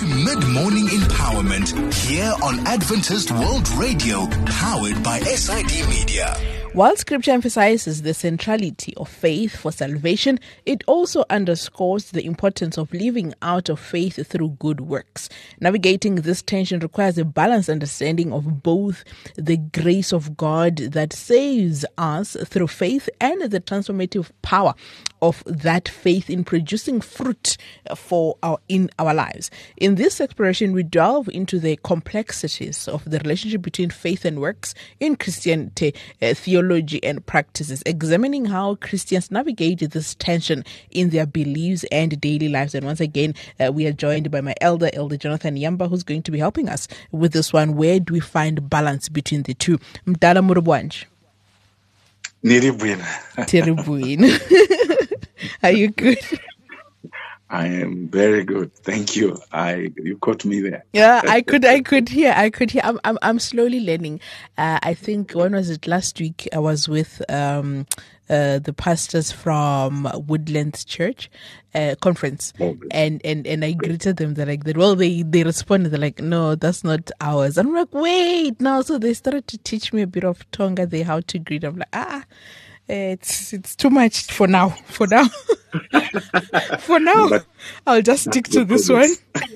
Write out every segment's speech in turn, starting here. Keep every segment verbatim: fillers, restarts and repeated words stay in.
to Mid-Morning Empowerment here on Adventist World Radio, powered by S I D Media. While Scripture emphasizes the centrality of faith for salvation, it also underscores the importance of living out of faith through good works. Navigating this tension requires a balanced understanding of both the grace of God that saves us through faith and the transformative power of that faith in producing fruit for our in our lives. In this exploration, we delve into the complexities of the relationship between faith and works in Christianity, uh, theology, and practices, examining how Christians navigate this tension in their beliefs and daily lives. And once again, uh, we are joined by my elder, Elder Jonathan Yamba, who's going to be helping us with this one. Where do we find balance between the two? Mdala Murubwanj. Niribuin. Tiribuin. Are you good? I am very good. Thank you. I you caught me there. Yeah, I could I could hear. I could hear. I'm I'm I'm slowly learning. Uh, I think when was it last week? I was with um uh the pastors from Woodlands Church uh, conference, okay. and and and I greeted them. They're like, well, they they responded. They're like, no, that's not ours. I'm like, wait, no. So they started to teach me a bit of Tonga, they how to greet. I'm like, ah. It's it's too much for now. For now, for now, but I'll just stick to this one.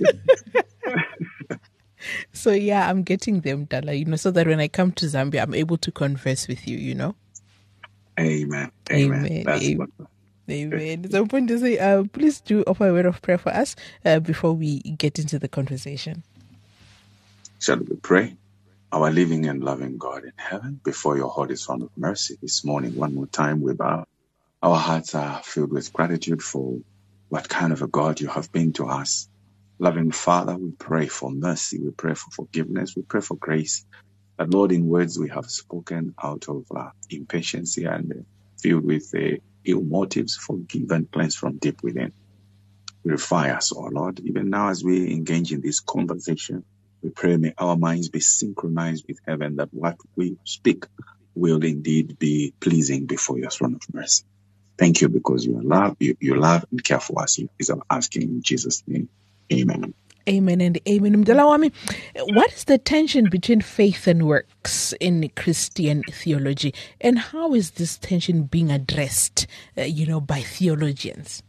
So yeah, I'm getting them, Dala. You know, so that when I come to Zambia, I'm able to converse with you. You know. Amen. Amen. Amen. That's Amen. Amen. So, I want to say, uh, please do offer a word of prayer for us uh, before we get into the conversation. Shall we pray? Our living and loving God in heaven, before your holy throne of mercy this morning, one more time we bow. Our hearts are filled with gratitude for what kind of a God you have been to us. Loving Father, we pray for mercy, we pray for forgiveness, we pray for grace. That, Lord, in words we have spoken out of uh, impatience and uh, filled with uh, ill motives, forgive and cleanse from deep within. Purify us, O Lord, even now as we engage in this conversation. We pray may our minds be synchronized with heaven, that what we speak will indeed be pleasing before your throne of mercy. Thank you because you love, you, you love and care for us. Is I'm asking in Jesus' name. Amen. Amen and amen. Mdalawami, what is the tension between faith and works in Christian theology, and how is this tension being addressed, uh, you know, by theologians?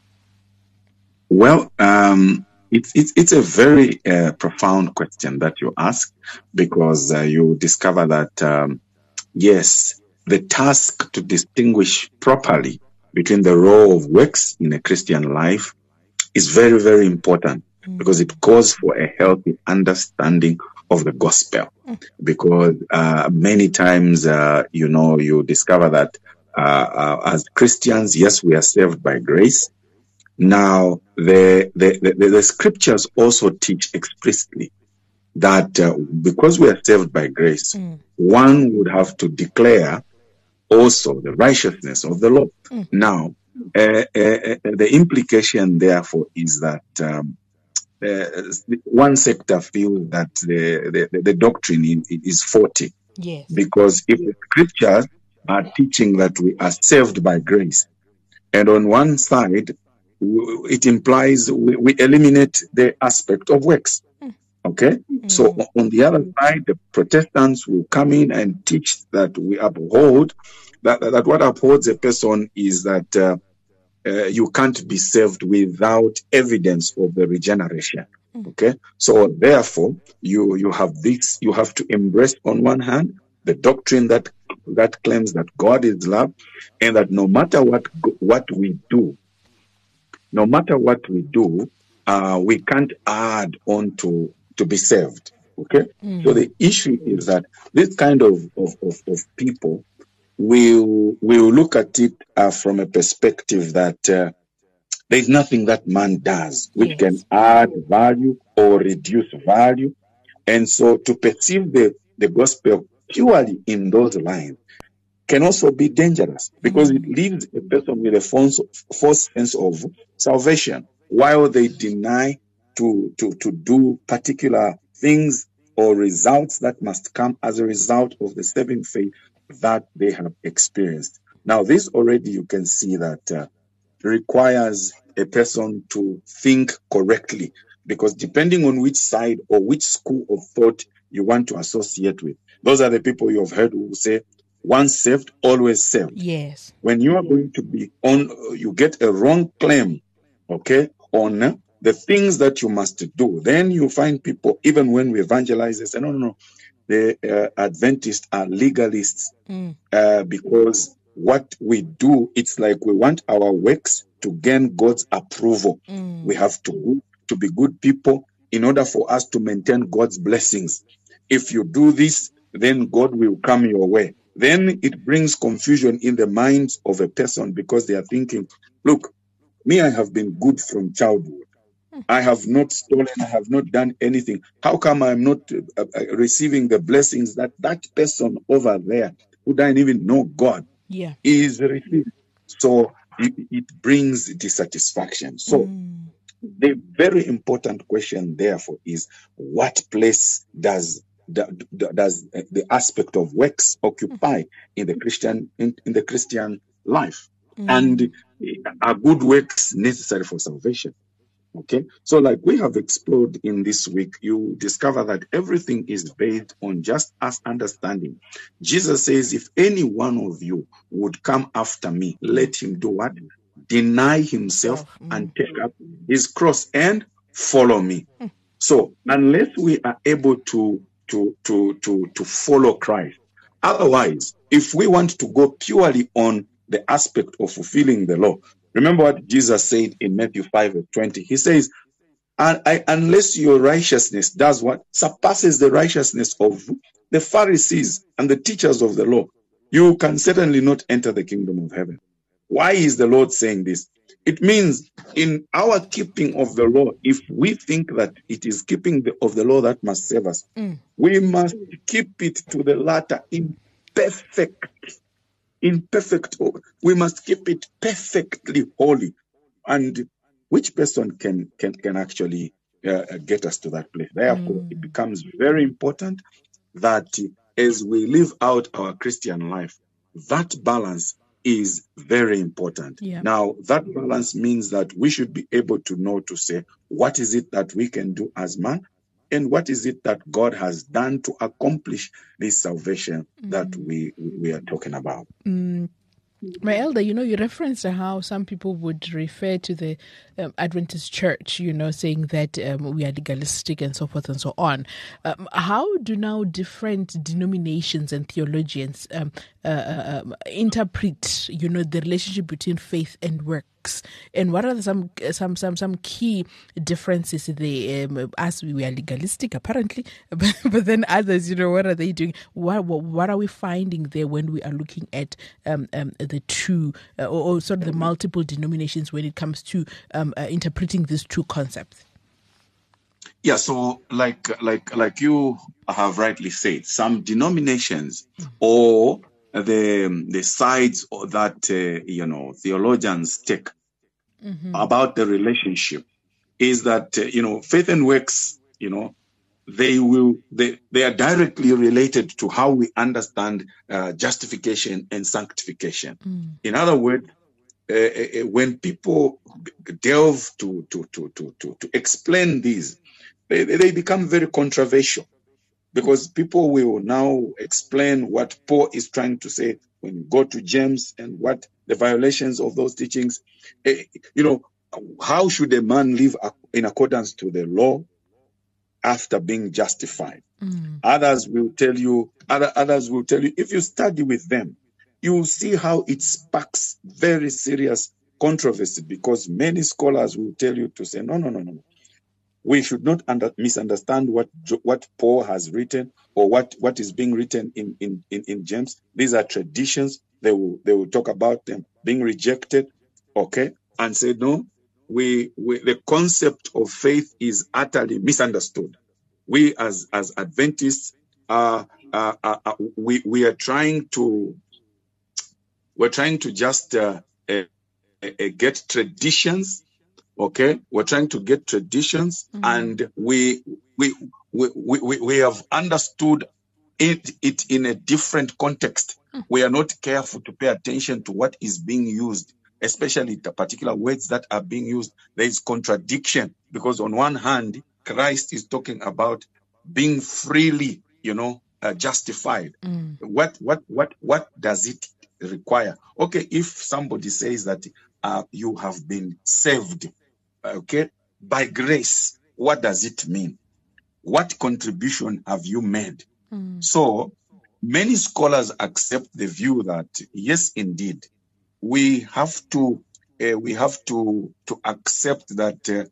Well, um, It's, it's, it's a very uh, profound question that you ask, because uh, you discover that, um, yes, the task to distinguish properly between the role of works in a Christian life is very, very important, mm. because it calls for a healthy understanding of the gospel. Mm. Because uh, many times, uh, you know, you discover that uh, uh, as Christians, yes, we are saved by grace. Now, the, the, the, the scriptures also teach explicitly that uh, because we are saved by grace, mm. one would have to declare also the righteousness of the law. Mm. Now, uh, uh, the implication therefore is that um, uh, one sector feels that the, the, the doctrine is faulty. Yes. Because if the scriptures are teaching that we are saved by grace, and on one side, it implies we, we eliminate the aspect of works. Okay? Mm. So on the other side, the Protestants will come in and teach that we uphold, that, that what upholds a person is that uh, uh, you can't be saved without evidence of the regeneration. Mm. Okay? So therefore, you, you have this, you have to embrace on one hand, the doctrine that, that claims that God is love, and that no matter what, what we do, No matter what we do, uh, we can't add on to, to be saved. Okay? Mm. So the issue is that this kind of, of, of, of people will, will look at it uh, from a perspective that uh, there's nothing that man does which yes. can add value or reduce value. And so to perceive the, the gospel purely in those lines can also be dangerous, because mm. it leaves a person with a false, false sense of salvation, while they deny to, to, to do particular things or results that must come as a result of the saving faith that they have experienced. Now, this already you can see that uh, requires a person to think correctly because depending on which side or which school of thought you want to associate with, those are the people you have heard who say, once saved, always saved. Yes. When you are going to be on, you get a wrong claim, okay, on the things that you must do. Then you find people, even when we evangelize, they say, no, no, no, the uh, Adventists are legalists mm. uh, because what we do, it's like we want our works to gain God's approval. Mm. We have to, to be good people in order for us to maintain God's blessings. If you do this, then God will come your way. Then it brings confusion in the minds of a person because they are thinking, look, me, I have been good from childhood. I have not stolen. I have not done anything. How come I'm not uh, uh, receiving the blessings that that person over there who doesn't even know God yeah. is receiving? So it, it brings dissatisfaction. So mm. the very important question, therefore, is what place does does the aspect of works occupy in the Christian in, in the Christian life? Mm. And are good works necessary for salvation? Okay, so like we have explored in this week, you discover that everything is based on just us understanding. Jesus says, if any one of you would come after me, let him do what? Deny himself mm. and take up his cross and follow me. Mm. So unless we are able to, to, to, to, to follow Christ, otherwise, if we want to go purely on the aspect of fulfilling the law, remember what Jesus said in Matthew five twenty. He says, and I, unless your righteousness does what? Surpasses the righteousness of the Pharisees and the teachers of the law, you can certainly not enter the kingdom of heaven. Why is the Lord saying this? It means in our keeping of the law, if we think that it is keeping the, of the law that must save us, mm. we must keep it to the latter in perfect In perfect, we must keep it perfectly holy. And which person can can can actually uh, get us to that place? Therefore, mm. it becomes very important that as we live out our Christian life, that balance is very important. Yeah. Now, that balance means that we should be able to know to say, what is it that we can do as man? And what is it that God has done to accomplish this salvation mm. that we we are talking about? Mm. My elder, you know, you referenced how some people would refer to the um, Adventist church, you know, saying that um, we are legalistic and so forth and so on. Um, how do now different denominations and theologians um, uh, uh, interpret, you know, the relationship between faith and works? And what are some some some some key differences there? Um, as we are legalistic, apparently, but, but then others, you know, what are they doing? What what, what are we finding there when we are looking at um, um, the two uh, or, or sort of the multiple denominations when it comes to um, uh, interpreting these two concepts? Yeah, so like like like you have rightly said, some denominations mm. or the the sides that uh, you know theologians take mm-hmm. about the relationship is that uh, you know faith and works, you know, they will they they are directly related to how we understand uh, justification and sanctification. Mm. In other words, uh, uh, when people delve to to to to to, to explain these, they they become very controversial. Because people will now explain what Paul is trying to say when you go to James and what the violations of those teachings. You know, how should a man live in accordance to the law after being justified? Mm. Others will tell you, other, others will tell you, if you study with them, you will see how it sparks very serious controversy, because many scholars will tell you to say, no, no, no, no. We should not under, misunderstand what what Paul has written or what, what is being written in, in, in, in James. These are traditions. They will they will talk about them being rejected, okay, and say no. We, we the concept of faith is utterly misunderstood. We as as Adventists are uh, uh, uh, we we are trying to we're trying to just uh, uh, uh, get traditions. Okay, we're trying to get traditions, mm-hmm. and we we, we we we have understood it it in a different context. Mm-hmm. We are not careful to pay attention to what is being used especially the particular words that are being used, there is contradiction, because on one hand, Christ is talking about being freely, you know, uh, justified. Mm. What, what, what, what does it require? Okay, if somebody says that uh, you have been saved, okay, by grace, what does it mean? What contribution have you made? Mm. So many scholars accept the view that yes, indeed, we have to uh, we have to to accept that. Uh,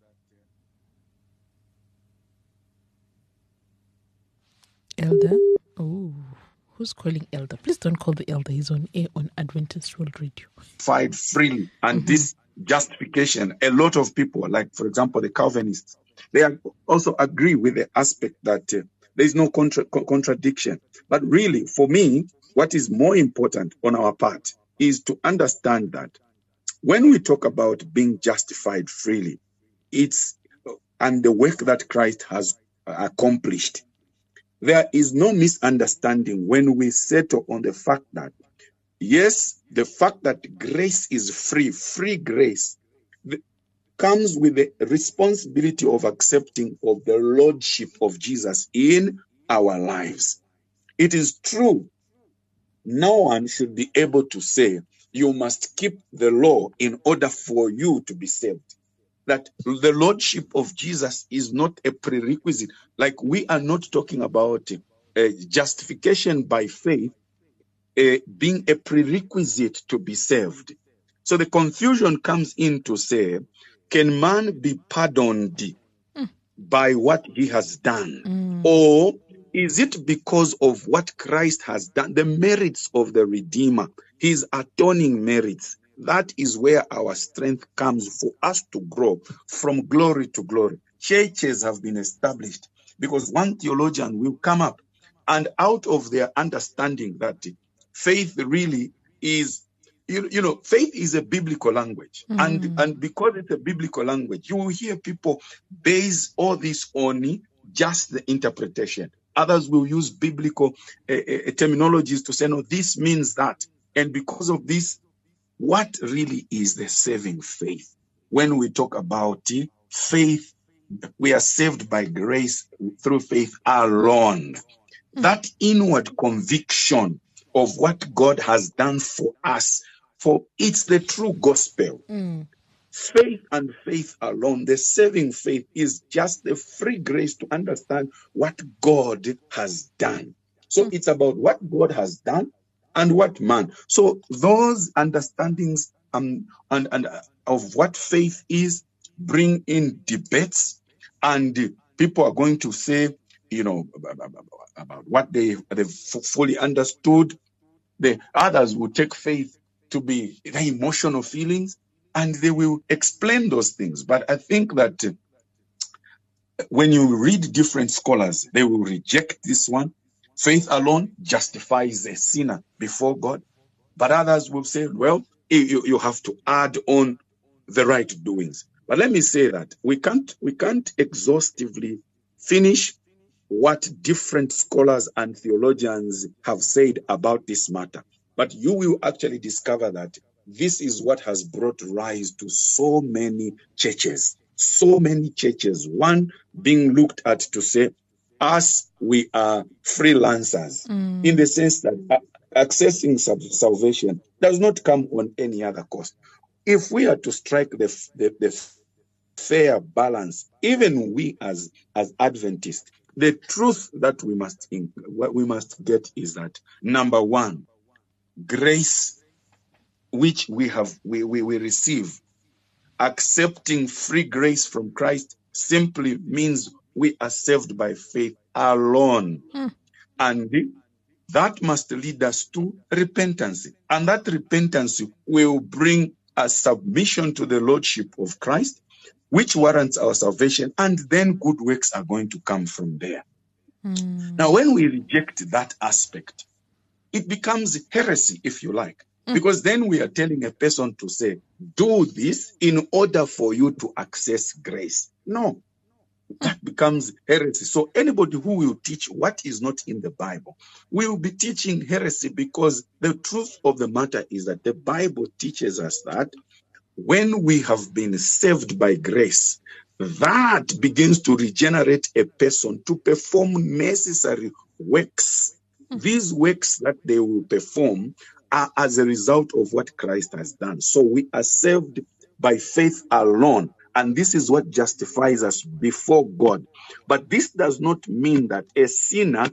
Elder, oh, who's calling Elder? Please don't call the Elder. He's on air on Adventist World Radio. Fight freely, and Mm-hmm. this justification, a lot of people, like for example the Calvinists, they are also agree with the aspect that uh, there is no contra- co- contradiction. But really, for me, what is more important on our part is to understand that when we talk about being justified freely, it's uh, and the work that Christ has uh, accomplished. There is no misunderstanding when we settle on the fact that, yes, the fact that grace is free, free grace, th- comes with the responsibility of accepting of the lordship of Jesus in our lives. It is true. No one should be able to say, you must keep the law in order for you to be saved. That the lordship of Jesus is not a prerequisite. Like, we are not talking about uh, justification by faith uh, being a prerequisite to be saved. So the confusion comes in to say, can man be pardoned Mm. by what he has done? Mm. Or is it because of what Christ has done, the merits of the Redeemer, his atoning merits? That is where our strength comes for us to grow from glory to glory. Churches have been established because one theologian will come up, and out of their understanding that faith really is, you, you know, faith is a biblical language. Mm. And, and because it's a biblical language, you will hear people base all this on just the interpretation. Others will use biblical uh, uh, terminologies to say, no, this means that. And because of this, what really is the saving faith? When we talk about uh, faith, we are saved by grace through faith alone. Mm. That inward conviction of what God has done for us, for it's the true gospel. Mm. Faith and faith alone, the saving faith is just the free grace to understand what God has done. So it's about what God has done and what man. So those understandings um, and, and uh, of what faith is bring in debates, and people are going to say, you know, about what they they fully understood. The others will take faith to be the emotional feelings, and they will explain those things. But I think that uh, when you read different scholars, they will reject this one. Faith alone justifies a sinner before God. But others will say, well, you, you have to add on the right doings. But let me say that we can't we can't exhaustively finish what different scholars and theologians have said about this matter. But you will actually discover that this is what has brought rise to so many churches, so many churches, one being looked at to say, us, we are freelancers, Mm. in the sense that uh, accessing sub- salvation does not come on any other cost. If we are to strike the, f- the, the fair balance, even we as, as Adventists, the truth that we must in, what we must get is that, number one, grace which we have we, we, we receive, accepting free grace from Christ simply means we are saved by faith alone. Mm. And that must lead us to repentance. And that repentance will bring a submission to the Lordship of Christ, which warrants our salvation, and then good works are going to come from there. Mm. Now, when we reject that aspect, it becomes heresy, if you like, Mm. because then we are telling a person to say, do this in order for you to access grace. No, that becomes heresy. So anybody who will teach what is not in the Bible will be teaching heresy, because the truth of the matter is that the Bible teaches us that when we have been saved by grace, that begins to regenerate a person to perform necessary works. These works that they will perform are as a result of what Christ has done. So we are saved by faith alone. And this is what justifies us before God. But this does not mean that a sinner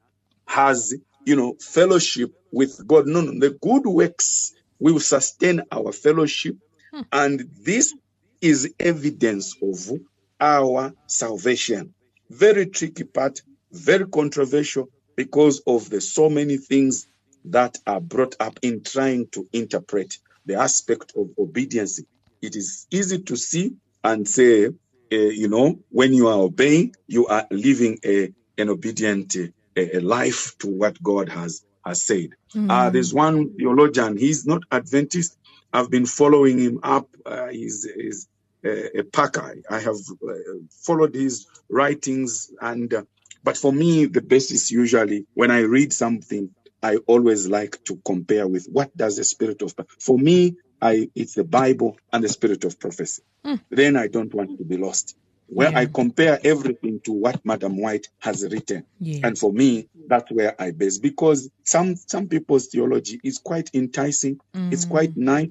has, you know, fellowship with God. No, no, the good works will sustain our fellowship. Hmm. And this is evidence of our salvation. Very tricky part, very controversial, because of the so many things that are brought up in trying to interpret the aspect of obedience. It is easy to see and say, uh, you know, when you are obeying, you are living a, an obedient uh, a, a life to what God has, has said. Mm. Uh, there's one theologian, he's not Adventist. I've been following him up. Uh, he's, he's a, a Packer. I have uh, followed his writings. and uh, But for me, the basis usually, when I read something, I always like to compare with what does the spirit of, for me, I, it's the Bible and the spirit of prophecy. Mm. Then I don't want to be lost. Where yeah. I compare everything to what Madam White has written. Yeah. And for me, that's where I base. Because some, some people's theology is quite enticing. Mm. It's quite nice.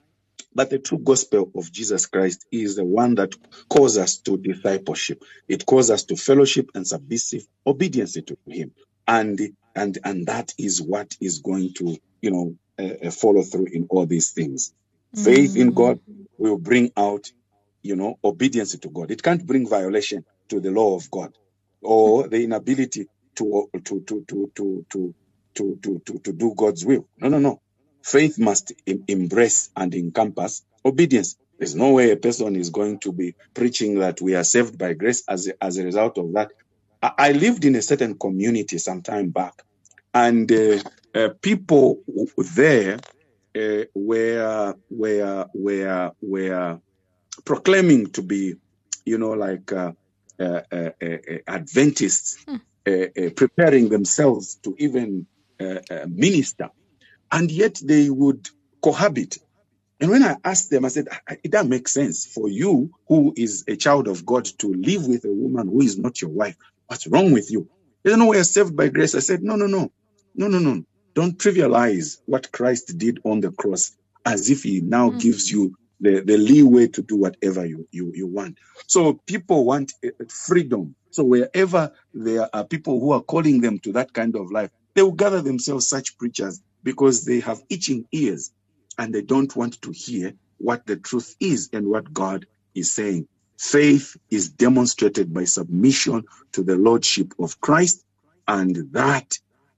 But the true gospel of Jesus Christ is the one that calls us to discipleship. It calls us to fellowship and submissive obedience to him. And, and, and that is what is going to, you know, uh, follow through in all these things. Mm. Faith in God will bring out, you know, obedience to God. It can't bring violation to the law of God or the inability to to to to to to to to, to, to do God's will. No, no, no. Faith must em- embrace and encompass obedience. There's no way a person is going to be preaching that we are saved by grace as a, as a result of that. I, I lived in a certain community some time back, and uh, uh, people there uh, were were were were proclaiming to be, you know, like uh, uh, uh, uh, Adventists, hmm. uh, uh, preparing themselves to even uh, uh, minister. And yet they would cohabit. And when I asked them, I said, it doesn't make sense for you, who is a child of God, to live with a woman who is not your wife. What's wrong with you? They don't know we are saved by grace. I said, no, no, no, no, no, no. Don't trivialize what Christ did on the cross as if he now mm-hmm. gives you the, the leeway to do whatever you, you, you want. So people want freedom. So wherever there are people who are calling them to that kind of life, they will gather themselves such preachers, because they have itching ears and they don't want to hear what the truth is and what God is saying. Faith is demonstrated by submission to the Lordship of Christ, and that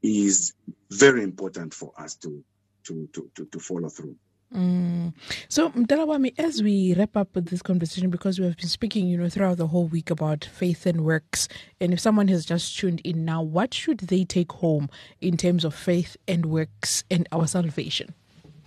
is very important for us to, to, to, to, to follow through. Mm. So, Mtalawami, as we wrap up with this conversation, because we have been speaking, you know, throughout the whole week about faith and works, and if someone has just tuned in now, what should they take home in terms of faith and works and our salvation?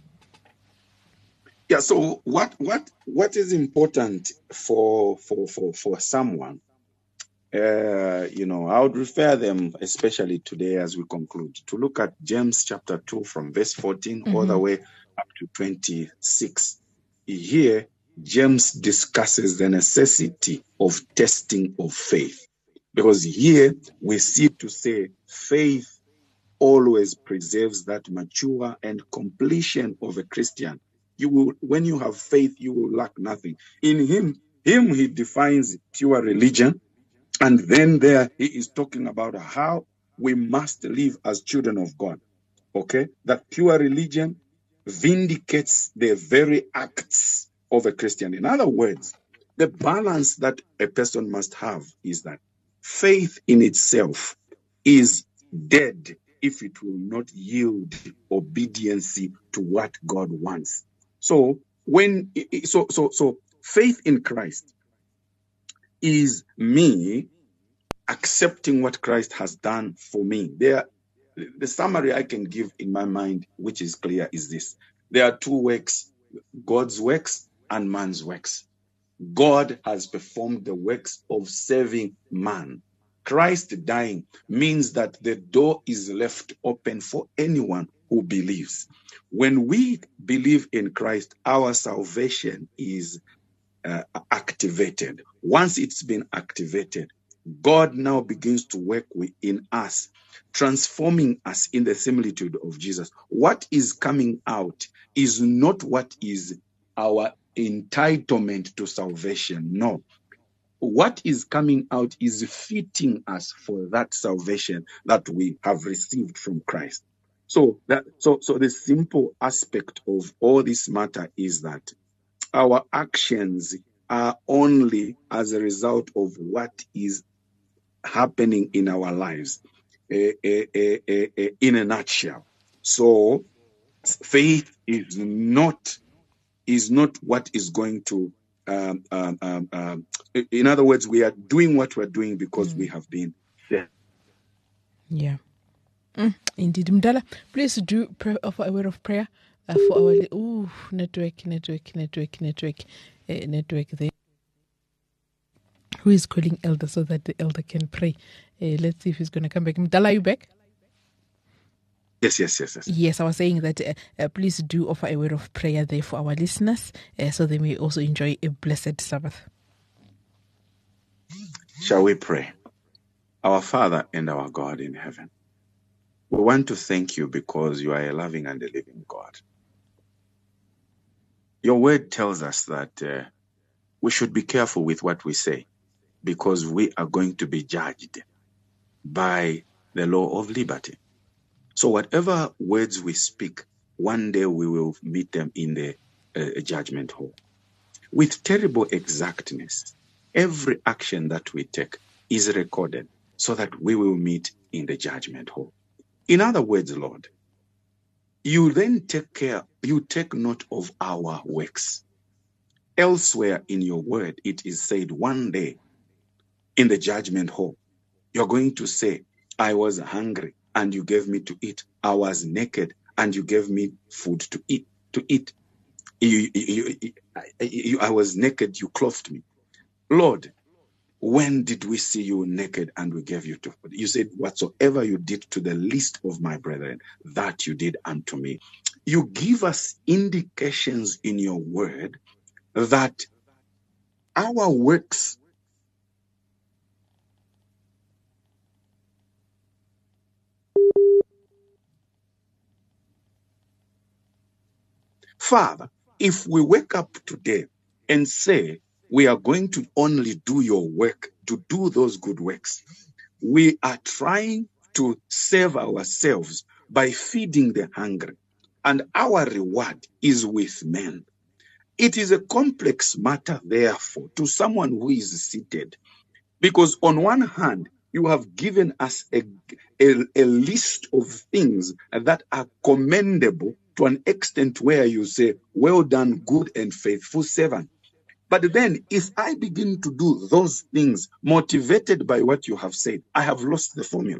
Yeah. So, what what what is important for for for for someone? Uh, you know, I would refer them, especially today as we conclude, to look at James chapter two from verse fourteen mm-hmm. all the way up to twenty-six. Here, James discusses the necessity of testing of faith. Because here we see to say faith always preserves that mature and completion of a Christian. You will, when you have faith, you will lack nothing. In him, him he defines pure religion. And then there he is talking about how we must live as children of God. Okay? That pure religion vindicates the very acts of a Christian. In other words, the balance that a person must have is that faith in itself is dead if it will not yield obedience to what God wants. So when so so so faith in Christ is me accepting what Christ has done for me. There, the summary I can give in my mind, which is clear, is this. There are two works, God's works and man's works. God has performed the works of saving man. Christ dying means that the door is left open for anyone who believes. When we believe in Christ, our salvation is uh, activated. Once it's been activated, God now begins to work within us, transforming us in the similitude of Jesus. What is coming out is not what is our entitlement to salvation. No. What is coming out is fitting us for that salvation that we have received from Christ. So that so so the simple aspect of all this matter is that our actions are only as a result of what is happening in our lives, uh, uh, uh, uh, uh, in a nutshell. So faith is not is not what is going to um, um, um, um, in other words, we are doing what we're doing because mm. we have been there. Yeah. Mm, indeed. Mdala, please do pray, offer a word of prayer uh, for our ooh, network, network, network, network, uh, network there. Who is calling elder so that the elder can pray? Uh, let's see if he's going to come back. Mdala, are you back? Yes, yes, yes, yes. Yes, I was saying that uh, uh, please do offer a word of prayer there for our listeners uh, so they may also enjoy a blessed Sabbath. Shall we pray? Our Father and our God in heaven, we want to thank you because you are a loving and a living God. Your word tells us that uh, we should be careful with what we say because we are going to be judged by the law of liberty. So whatever words we speak, one day we will meet them in the uh, judgment hall. With terrible exactness, every action that we take is recorded so that we will meet in the judgment hall. In other words, Lord, you then take care, you take note of our works. Elsewhere in your word, it is said one day in the judgment hall, you're going to say, I was hungry and you gave me to eat. I was naked and you gave me food to eat. To eat. You, you, you, you, I was naked, you clothed me. Lord, when did we see you naked and we gave you to food? You said, whatsoever you did to the least of my brethren, that you did unto me. You give us indications in your word that our works Father, if we wake up today and say we are going to only do your work, to do those good works, we are trying to save ourselves by feeding the hungry, and our reward is with men. It is a complex matter, therefore, to someone who is seated, because on one hand, you have given us a, a, a list of things that are commendable to an extent where you say, well done, good and faithful servant. But then if I begin to do those things motivated by what you have said, I have lost the formula.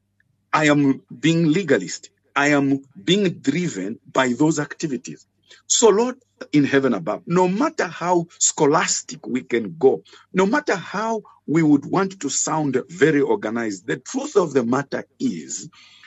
I am being legalist. I am being driven by those activities. So Lord in heaven above, no matter how scholastic we can go, no matter how we would want to sound very organized, the truth of the matter is,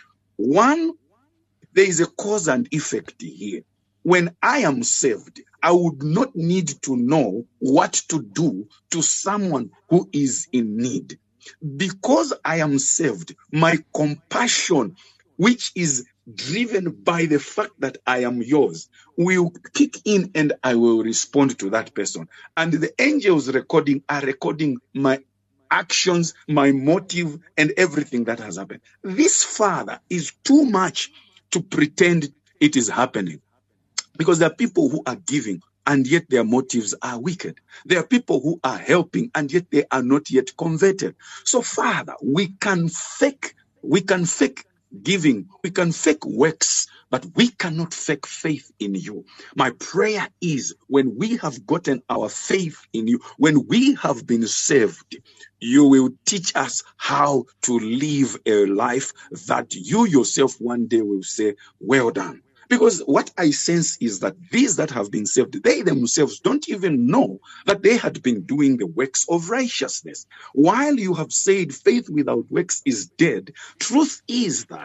one, there is a cause and effect here. When I am saved, I would not need to know what to do to someone who is in need. Because I am saved, my compassion, which is driven by the fact that I am yours, will kick in and I will respond to that person. And the angels recording are recording my actions, my motive, and everything that has happened. This, Father, is too much to pretend it is happening. Because there are people who are giving and yet their motives are wicked. There are people who are helping and yet they are not yet converted. So, Father, we can fake, we can fake giving, we can fake works, but we cannot fake faith in you. My prayer is when we have gotten our faith in you, when we have been saved, you will teach us how to live a life that you yourself one day will say, well done. Because what I sense is that these that have been saved, they themselves don't even know that they had been doing the works of righteousness. While you have said faith without works is dead, truth is that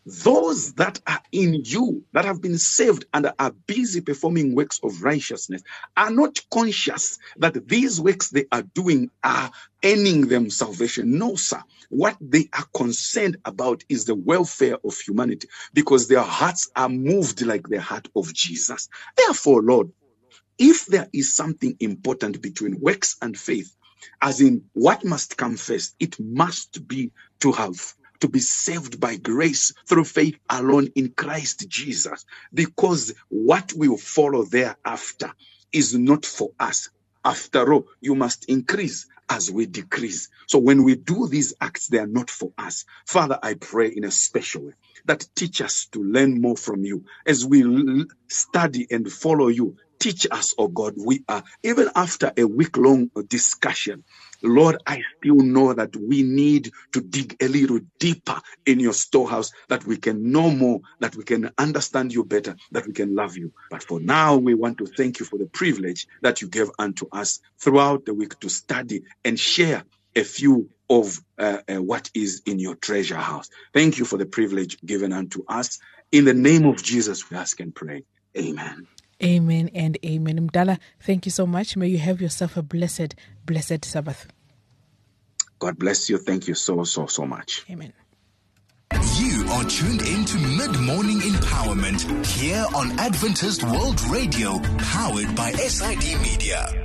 those that are in you, that have been saved and are busy performing works of righteousness, are not conscious that these works they are doing are earning them salvation. No, sir. What they are concerned about is the welfare of humanity, because their hearts are moved like the heart of Jesus. Therefore, Lord, if there is something important between works and faith, as in what must come first, it must be to have to be saved by grace through faith alone in Christ Jesus, because what will follow thereafter is not for us. After all, you must increase as we decrease. So when we do these acts, they are not for us. Father, I pray in a special way that teach us to learn more from you as we l- study and follow you. Teach us, oh God, we are, even after a week-long discussion, Lord, I still know that we need to dig a little deeper in your storehouse, that we can know more, that we can understand you better, that we can love you. But for now, we want to thank you for the privilege that you gave unto us throughout the week to study and share a few of uh, uh, what is in your treasure house. Thank you for the privilege given unto us. In the name of Jesus, we ask and pray. Amen. Amen and amen. Mdala, thank you so much. May you have yourself a blessed, blessed Sabbath. God bless you. Thank you so, so, so much. Amen. You are tuned into Mid-Morning Empowerment here on Adventist World Radio, powered by S I D Media.